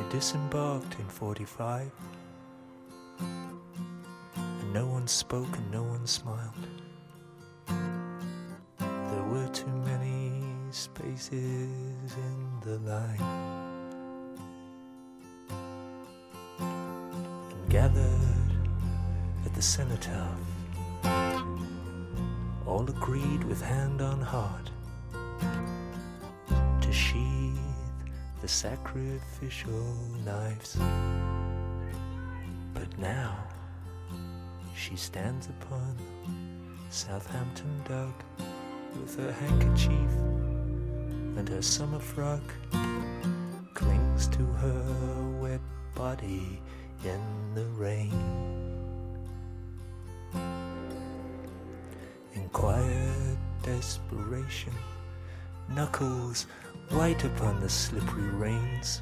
disembarked in 45, and no one spoke and no one smiled. There were too many spaces in the line. And gathered at the cenotaph, all agreed with hand on heart to sheathe the sacrificial knives. But now she stands upon Southampton Dock with her handkerchief, and her summer frock clings to her wet body in the rain. In quiet desperation, knuckles white upon the slippery reins,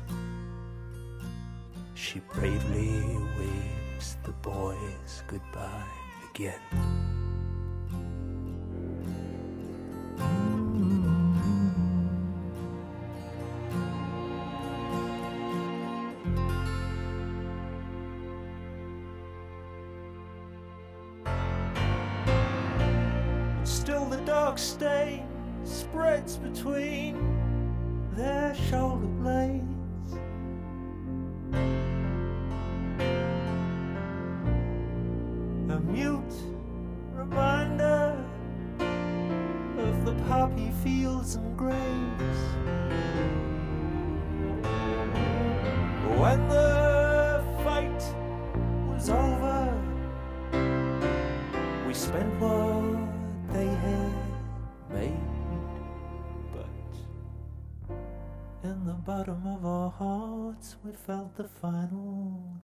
she bravely waves the boys goodbye again. Still the dark stain spreads between their shoulder blades. A mute reminder of the poppy fields and graves. When the fight was over, we spent what they had made, but in the bottom of our hearts we felt the final